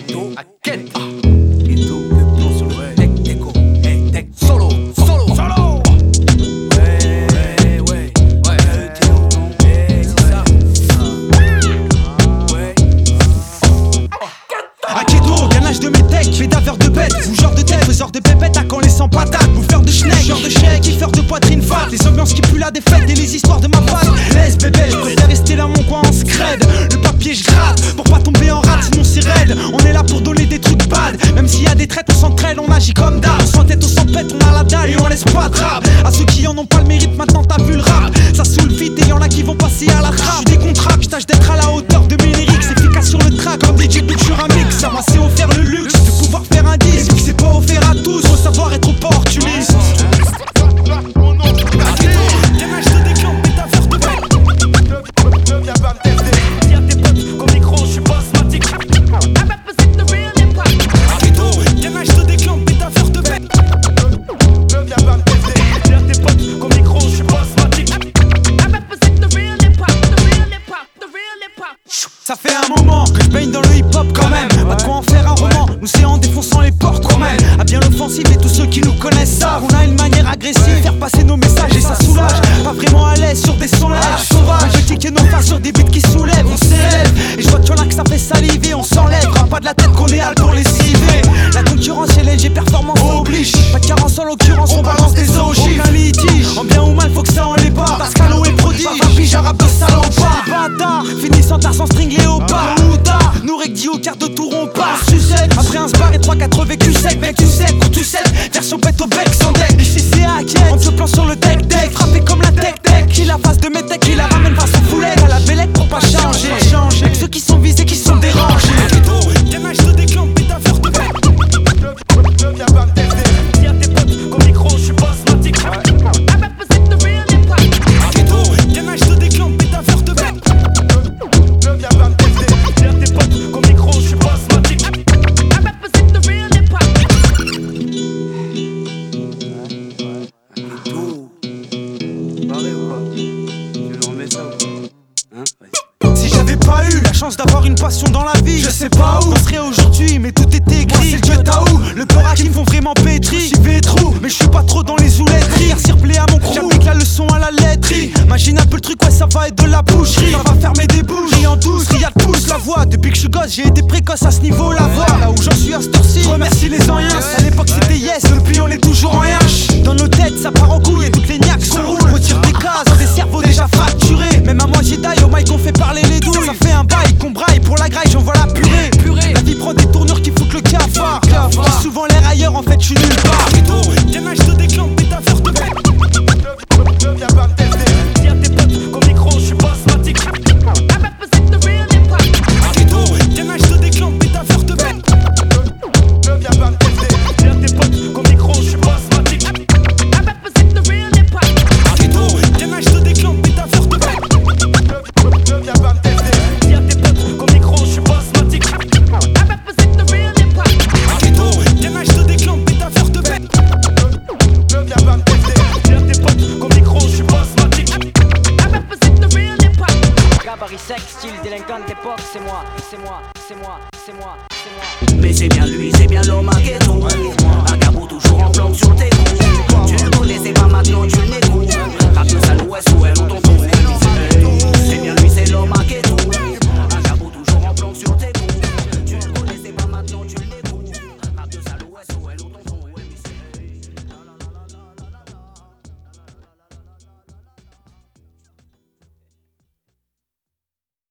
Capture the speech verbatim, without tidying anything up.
Ghetto, à Ghetto. Ghetto, le plan sur le tech, déco, hey, tech, solo, solo, solo. Ouais, ouais, ouais, ouais, hey, c'est ça. Ouais. À Ghetto, gainage de mes techs, pédaveur de bêtes, bougeur de tête, faiseur de pépettes, à quand les sans patates, bouffeur de schneck, genre de chèque, kiffeur de poitrine fat, les ambiances qui puent la défaite et les histoires de ma face. Laisse bébé, je préfère rester là mon coin en scred. Le papier je gratte pour pas tomber en rate, sinon c'est raide. On est là pour donner des trucs bad, même s'il y a des traites on s'entraîne, on agit comme d'hab. Sans tête on s'en pète, on a la dalle et on laisse pas de rap. À ceux qui en ont pas le mérite, maintenant t'as vu le rap. Ça saoule vite et y'en a qui vont passer à la trappe. J'suis des contrats, j'tâche d'être à la hauteur de mes lyrics. Efficace sur le track comme D J Butch sur un mix. Ça m'a c'est offert le luxe de pouvoir faire un disque. C'est pas offert à tous, faut savoir être opportuniste. Ça fait un moment que je baigne dans le hip-hop quand même. Pas de quoi en faire un roman, nous c'est en défonçant les portes quand même. À bien l'offensive et tous ceux qui nous connaissent savent. On a une manière agressive, faire passer nos messages et ça soulage. Pas vraiment à l'aise sur des sons lèges sauvages. Je kick nos faces sur des beats qui soulèvent. On s'élève et je vois que y'en a que ça fait saliver. On s'enlève, pas de la tête qu'on est hal pour les civer. La concurrence est L G, performance oblige. Pas de carence en l'occurrence, on balance des ogives. Aucun litige, en bien ou mal faut que ça en l'est pas. Pascalo est prodige, pas pige, arabe de salopard. Bâtard, finissant tard sans string léopard. Ouda, nous recti au quart de tour on part. Sucette, après un sbar et trois quatre vécus secs. Mec tu sais, quand tu sais, version pète au bec sans deck. Ici c'est hackett, on se plan sur le deck deck. Frappé comme la tech tech, qui la face de mes techs, qui la ramène face au foulet. À la bellette pour pas changer. Avec ceux qui sont visés, qui sont dérangés. Gainage de déclampe, pétaveur de bec. Viens pas me tester. Dis à tes potes qu'au micro je suis pas asthmatique. Gainage de déclampe, pétaveur de bec. Viens pas me tester. Dis à tes potes qu'au micro je suis pas asthmatique. Tout. Pareil ou pas? Tu veux remettre ça ou pas? Hein? Ouais. Si j'avais pas eu la chance d'avoir une passion dans la vie, je sais pas où on serait aujourd'hui, mais tout était écrit. Moi c'est le Taou, le peur qui me font vraiment pétri. J'y vais trop, mais je suis pas trop dans les ouletteries. Merci replay à mon crew, j'applique la leçon à la letterie. Imagine un peu le truc, ouais ça va être de la boucherie. Ça va fermer des bouches, et en douce, Riyad pousse la voix. Depuis que je suis gosse, j'ai été précoce à ce niveau, la voix. Là où j'en suis à ce tour-ci, je remercie les anciens. À l'époque c'était yes, depuis on est toujours en H. Dans nos têtes ça part en couille et toutes les niaques sont roulent. Retire des cases, des cerveaux déjà fracturés. Même à moitié d'ail au mic on fait parler les douilles. Ça fait un bail qu'on braille pour la graille, j'envoie la purée. purée. La vie prend des tournures qui foutent le cafard. J'ai souvent l'air ailleurs, en fait je suis nulle part. Gainage de déclampe, pétaveur de bec. Viens pas me tester. Dis à tes potes qu'au micro je suis pas asthmatique. Gainage de déclampe, pétaveur de bec. Viens pas me tester. Dis à tes potes qu'au micro je suis pas asthmatique. Gainage de déclampe, pétaveur de bec. Viens pas me tester. Dis à tes potes qu'au micro je suis pas asthmatique. Gainage de déclampe, pétaveur de bec. Viens pas me tester. Dis à tes potes qu'au micro je suis pas asthmatique. Gabarit sec, style délinquant d'époque, c'est moi, c'est moi, c'est moi, c'est moi, c'est moi. Mais c'est bien lui, c'est bien l'homme à Ghetto. Agabou toujours en flamme sur tes coups. Tu le connais, c'est pas maintenant, tu le négous. Rap de sale ouest ou elle ou ton fou. C'est bien lui, c'est l'homme à Ghetto.